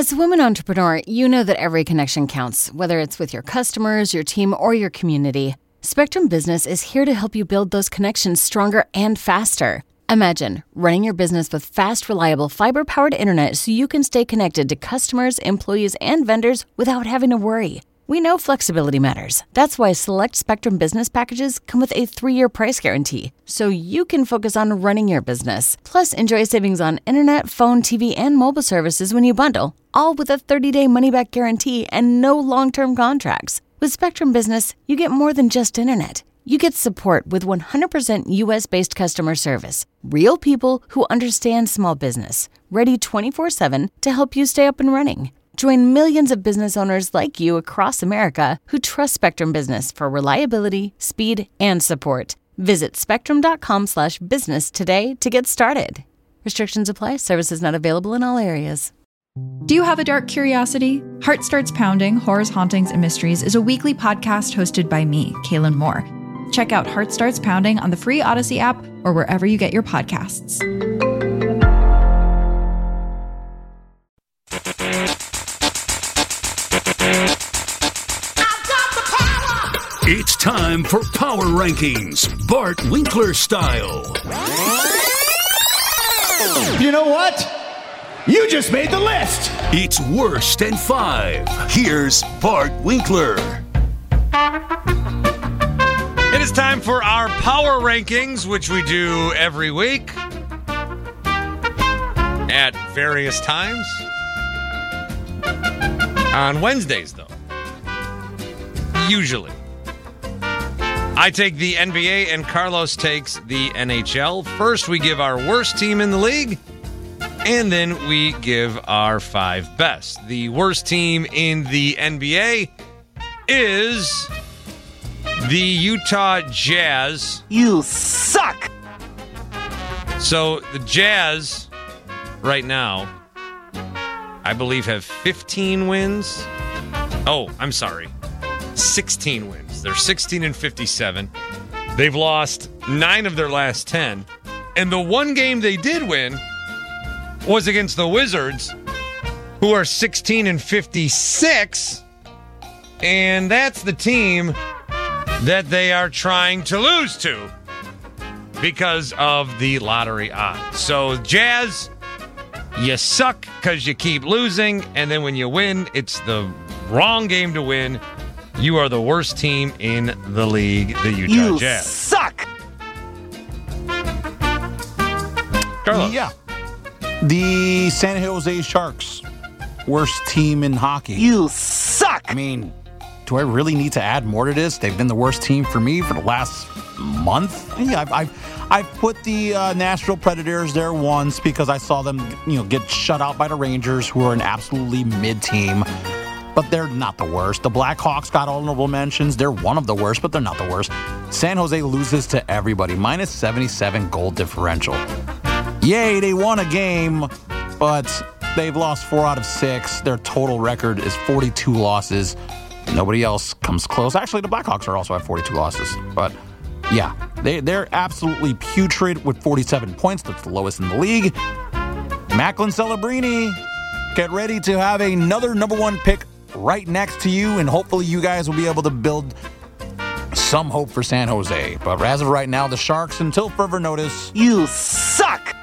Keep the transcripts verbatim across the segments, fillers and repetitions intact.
As a woman entrepreneur, you know that every connection counts, whether it's with your customers, your team, or your community. Spectrum Business is here to help you build those connections stronger and faster. Imagine running your business with fast, reliable, fiber-powered internet so you can stay connected to customers, employees, and vendors without having to worry. We know flexibility matters. That's why select Spectrum Business packages come with a three-year price guarantee, so you can focus on running your business. Plus, enjoy savings on internet, phone, T V, and mobile services when you bundle, all with a thirty-day money-back guarantee and no long-term contracts. With Spectrum Business, you get more than just internet. You get support with one hundred percent U S-based customer service. Real people who understand small business, ready twenty-four seven to help you stay up and running. Join millions of business owners like you across America who trust Spectrum Business for reliability, speed, and support. Visit spectrum.com slash business today to get started. Restrictions apply. Services not available in all areas. Do you have a dark curiosity? Heart Starts Pounding, Horrors, Hauntings, and Mysteries is a weekly podcast hosted by me, Kaylin Moore. Check out Heart Starts Pounding on the free Odyssey app or wherever you get your podcasts. It's time for Power Rankings, Bart Winkler style. You know what? You just made the list. It's worst and five. Here's Bart Winkler. It is time for our Power Rankings, which we do every week at various times. On Wednesdays, though. Usually. I take the N B A and Carlos takes the N H L. First, we give our worst team in the league, and then we give our five best. The worst team in the N B A is the Utah Jazz. You suck! So the Jazz, right now, I believe have fifteen wins. Oh, I'm sorry. sixteen wins. They're sixteen and fifty-seven. They've lost nine of their last ten. And the one game they did win was against the Wizards, who are sixteen and fifty-six. And that's the team that they are trying to lose to because of the lottery odds. So, Jazz, you suck because you keep losing. And then when you win, it's the wrong game to win. You are the worst team in the league, the Utah you Jazz. Suck! Carlos. Yeah. The San Jose Sharks, worst team in hockey. You suck! I mean, do I really need to add more to this? They've been the worst team for me for the last month. Yeah, I've I've, I've put the uh, Nashville Predators there once because I saw them, you know, get shut out by the Rangers, who are an absolutely mid team. But they're not the worst. The Blackhawks got honorable mentions. They're one of the worst, but they're not the worst. San Jose loses to everybody. Minus seventy-seven goal differential. Yay, they won a game, but they've lost four out of six. Their total record is forty-two losses. Nobody else comes close. Actually, the Blackhawks are also at forty-two losses. But, yeah, they, they're absolutely putrid with forty-seven points. That's the lowest in the league. Macklin Celebrini, get ready to have another number one pick right next to you, and hopefully you guys will be able to build some hope for San Jose. But as of right now, the Sharks, until further notice, you suck!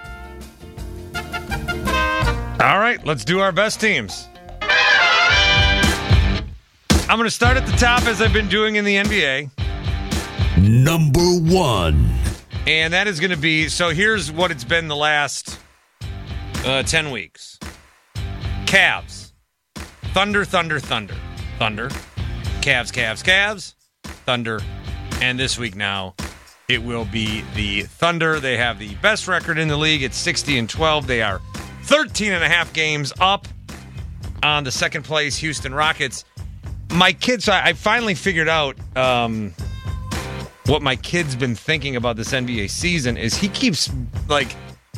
All right, let's do our best teams. I'm going to start at the top as I've been doing in the N B A. Number one. And that is going to be, so here's what it's been the last uh, ten weeks. Cavs. Thunder, Thunder, Thunder. Thunder. Cavs, Cavs, Cavs. Thunder. And this week now, it will be the Thunder. They have the best record in the league. It's sixty and twelve. They are thirteen and a half games up on the second place Houston Rockets. My kids, I, I finally figured out um, what my kid's been thinking about this N B A season is he keeps, like,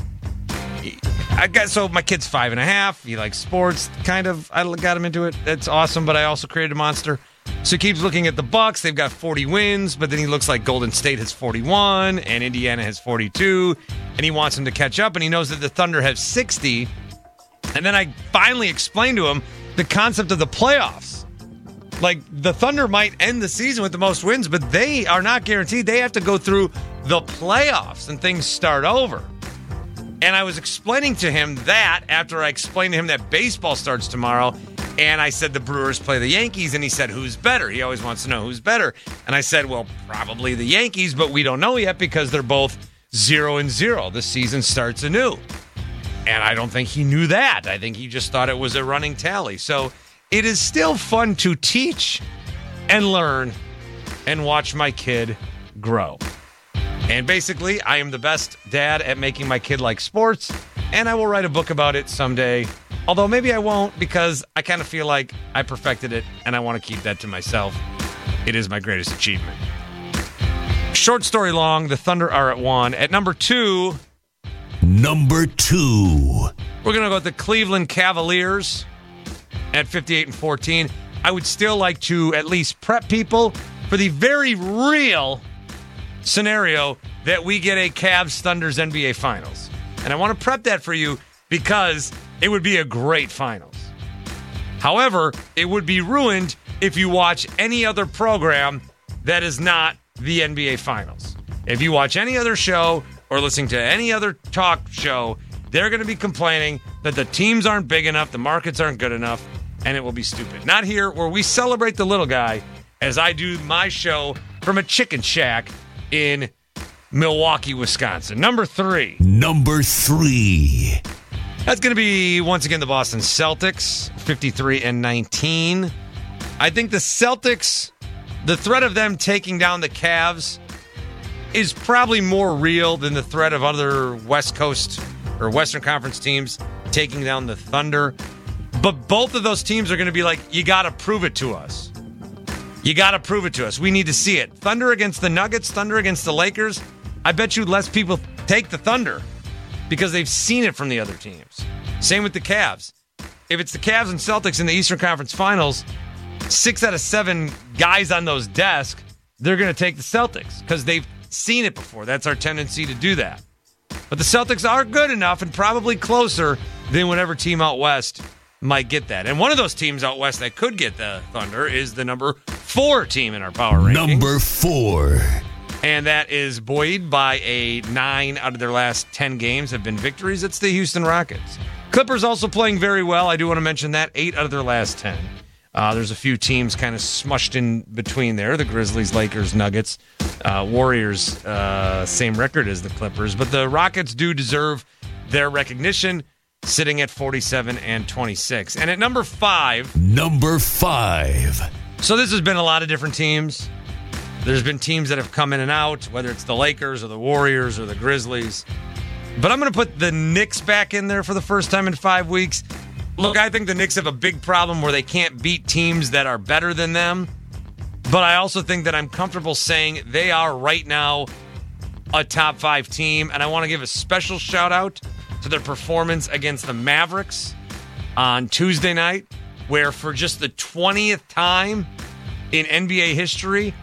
I got so my kid's five and a half. He likes sports, kind of. I got him into it. It's awesome, but I also created a monster. So he keeps looking at the Bucks. They've got forty wins, but then he looks like Golden State has forty-one and Indiana has forty-two, and he wants them to catch up. And he knows that the Thunder have sixty, And then I finally explained to him the concept of the playoffs. Like, the Thunder might end the season with the most wins, but they are not guaranteed. They have to go through the playoffs and things start over. And I was explaining to him that after I explained to him that baseball starts tomorrow, and I said the Brewers play the Yankees, and he said, who's better? He always wants to know who's better. And I said, well, probably the Yankees, but we don't know yet because they're both zero and zero. The season starts anew. And I don't think he knew that. I think he just thought it was a running tally. So it is still fun to teach and learn and watch my kid grow. And basically, I am the best dad at making my kid like sports, and I will write a book about it someday. Although maybe I won't, because I kind of feel like I perfected it, and I want to keep that to myself. It is my greatest achievement. Short story long, the Thunder are at one. At number two... Number two. We're going to go with the Cleveland Cavaliers at fifty-eight and fourteen. I would still like to at least prep people for the very real scenario that we get a Cavs-Thunders N B A Finals. And I want to prep that for you because it would be a great finals. However, it would be ruined if you watch any other program that is not the N B A Finals. If you watch any other show or listening to any other talk show, they're going to be complaining that the teams aren't big enough, the markets aren't good enough, and it will be stupid. Not here, where we celebrate the little guy as I do my show from a chicken shack in Milwaukee, Wisconsin. Number three. Number three. That's going to be, once again, the Boston Celtics, fifty-three and nineteen. I think the Celtics, the threat of them taking down the Cavs is probably more real than the threat of other West Coast or Western Conference teams taking down the Thunder. But both of those teams are going to be like, you got to prove it to us. You got to prove it to us. We need to see it. Thunder against the Nuggets, Thunder against the Lakers. I bet you less people take the Thunder because they've seen it from the other teams. Same with the Cavs. If it's the Cavs and Celtics in the Eastern Conference Finals, six out of seven guys on those desks, they're going to take the Celtics because they've seen it before. That's our tendency to do that. But the Celtics are good enough and probably closer than whatever team out west might get that. And one of those teams out west that could get the Thunder is the number four team in our power rankings. Number four. And that is buoyed by a nine out of their last ten games have been victories. It's the Houston Rockets. Clippers also playing very well. I do want to mention that. Eight out of their last ten. Uh, there's a few teams kind of smushed in between there. The Grizzlies, Lakers, Nuggets, uh, Warriors, uh, same record as the Clippers. But the Rockets do deserve their recognition, sitting at forty-seven and twenty-six. And at number five. Number five. So this has been a lot of different teams. There's been teams that have come in and out, whether it's the Lakers or the Warriors or the Grizzlies. But I'm going to put the Knicks back in there for the first time in five weeks. Look, I think the Knicks have a big problem where they can't beat teams that are better than them. But I also think that I'm comfortable saying they are right now a top five team. And I want to give a special shout out to their performance against the Mavericks on Tuesday night, where for just the twentieth time in N B A history,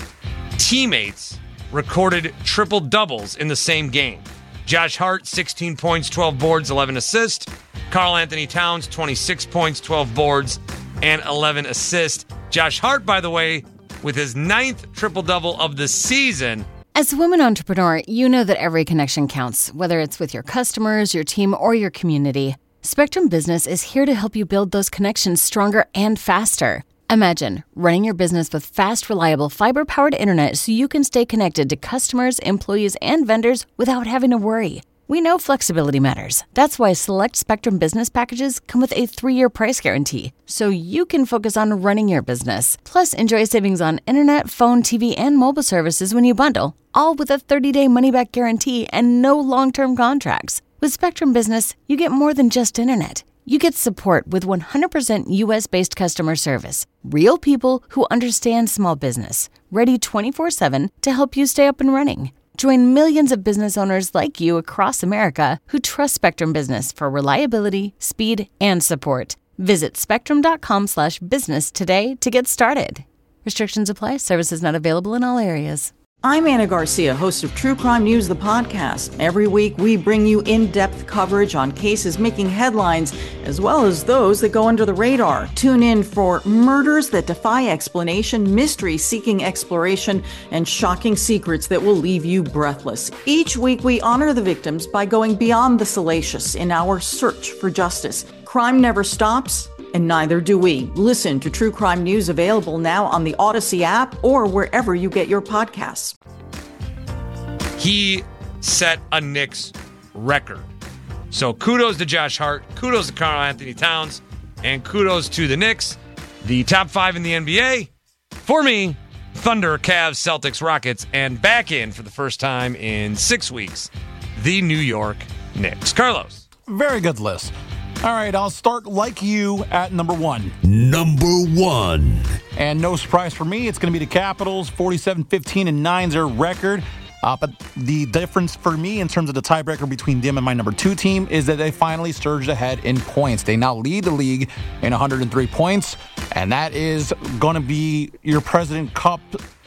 teammates recorded triple doubles in the same game. Josh Hart, sixteen points, twelve boards, eleven assists. Karl Anthony Towns, twenty-six points, twelve boards, and eleven assists. Josh Hart, by the way, with his ninth triple-double of the season. As a woman entrepreneur, you know that every connection counts, whether it's with your customers, your team, or your community. Spectrum Business is here to help you build those connections stronger and faster. Imagine running your business with fast, reliable, fiber-powered internet so you can stay connected to customers, employees, and vendors without having to worry. We know flexibility matters. That's why select Spectrum Business packages come with a three-year price guarantee, so you can focus on running your business. Plus, enjoy savings on internet, phone, T V, and mobile services when you bundle, all with a thirty-day money-back guarantee and no long-term contracts. With Spectrum Business, you get more than just internet. You get support with one hundred percent U S-based customer service. Real people who understand small business. Ready twenty-four seven to help you stay up and running. Join millions of business owners like you across America who trust Spectrum Business for reliability, speed, and support. Visit spectrum.com slash business today to get started. Restrictions apply. Services not available in all areas. I'm Anna Garcia, host of True Crime News, the podcast. Every week, we bring you in-depth coverage on cases making headlines, as well as those that go under the radar. Tune in for murders that defy explanation, mysteries seeking exploration, and shocking secrets that will leave you breathless. Each week, we honor the victims by going beyond the salacious in our search for justice. Crime never stops, and neither do we. Listen to True Crime News, available now on the Odyssey app or wherever you get your podcasts. He set a Knicks record. So kudos to Josh Hart, kudos to Karl Anthony Towns, and kudos to the Knicks, the top five in the N B A. For me, Thunder, Cavs, Celtics, Rockets, and back in for the first time in six weeks, the New York Knicks. Carlos. Very good list. All right, I'll start like you at number one. Number one. And no surprise for me, it's going to be the Capitals, forty-seven fifteen and nine is their record. Uh, but the difference for me in terms of the tiebreaker between them and my number two team is that they finally surged ahead in points. They now lead the league in one hundred three points, and that is going to be your President Cup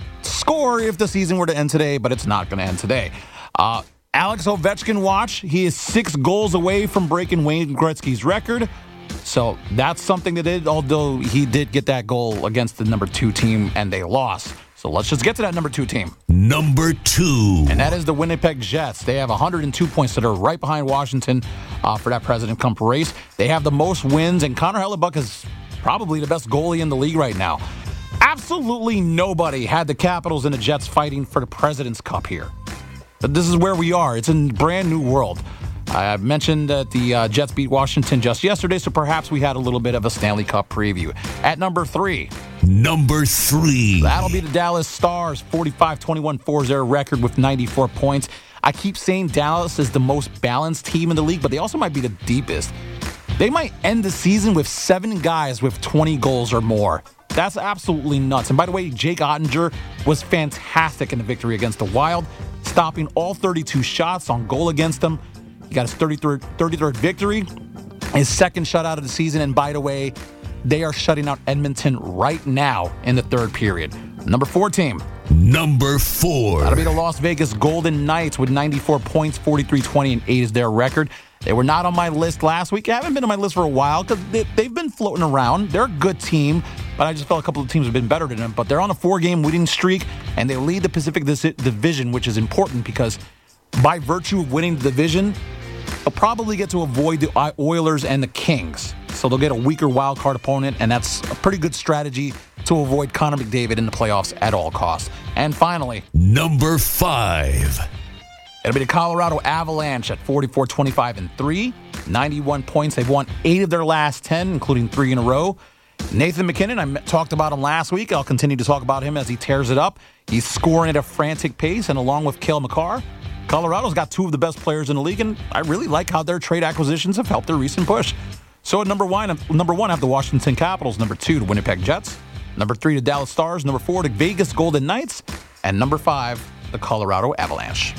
score if the season were to end today, but it's not going to end today. Uh, Alex Ovechkin watch. He is six goals away from breaking Wayne Gretzky's record. So that's something that did, although he did get that goal against the number two team and they lost. So let's just get to that number two team. Number two. And that is the Winnipeg Jets. They have one hundred two points that are right behind Washington uh, for that President Cup race. They have the most wins, and Connor Hellebuyck is probably the best goalie in the league right now. Absolutely nobody had the Capitals and the Jets fighting for the President's Cup here. But this is where we are. It's a brand new world. I mentioned that the uh, Jets beat Washington just yesterday, so perhaps we had a little bit of a Stanley Cup preview. At number three. Number three. That'll be the Dallas Stars, forty-five twenty-one four is their record with ninety-four points. I keep saying Dallas is the most balanced team in the league, but they also might be the deepest. They might end the season with seven guys with twenty goals or more. That's absolutely nuts. And by the way, Jake Ottinger was fantastic in the victory against the Wild, stopping all thirty-two shots on goal against them. He got his thirty-third, thirty-third victory, his second shutout of the season. And by the way, they are shutting out Edmonton right now in the third period. Number four team. Number four. That'll be the Las Vegas Golden Knights with ninety-four points, forty-three twenty and eight is their record. They were not on my list last week. They haven't been on my list for a while because they, they've been floating around. They're a good team, but I just felt a couple of teams have been better than them. But they're on a four-game winning streak, and they lead the Pacific Division, which is important because by virtue of winning the division, they'll probably get to avoid the Oilers and the Kings. So they'll get a weaker wild card opponent, and that's a pretty good strategy to avoid Connor McDavid in the playoffs at all costs. And finally, number five. It'll be the Colorado Avalanche at forty-four twenty-five and three, ninety-one points. They've won eight of their last ten, including three in a row. Nathan MacKinnon, I talked about him last week. I'll continue to talk about him as he tears it up. He's scoring at a frantic pace, and along with Cale Makar, Colorado's got two of the best players in the league, and I really like how their trade acquisitions have helped their recent push. So at number one, number one, I have the Washington Capitals. Number two, the Winnipeg Jets. Number three, the Dallas Stars. Number four, the Vegas Golden Knights. And number five, the Colorado Avalanche.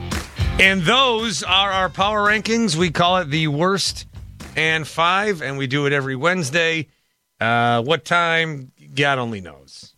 And those are our power rankings. We call it the worst and five, and we do it every Wednesday. Uh, what time? God only knows.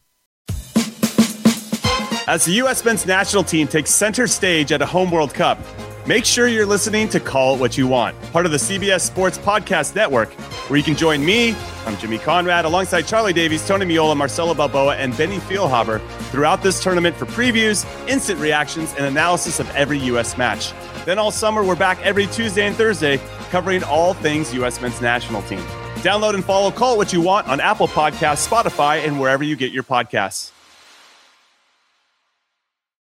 As the U S men's national team takes center stage at a home World Cup, make sure you're listening to Call It What You Want, part of the C B S Sports Podcast Network, where you can join me, I'm Jimmy Conrad, alongside Charlie Davies, Tony Miola, Marcelo Balboa, and Benny Feilhaber throughout this tournament for previews, instant reactions, and analysis of every U S match. Then all summer, we're back every Tuesday and Thursday, covering all things U S men's national team. Download and follow Call It What You Want on Apple Podcasts, Spotify, and wherever you get your podcasts.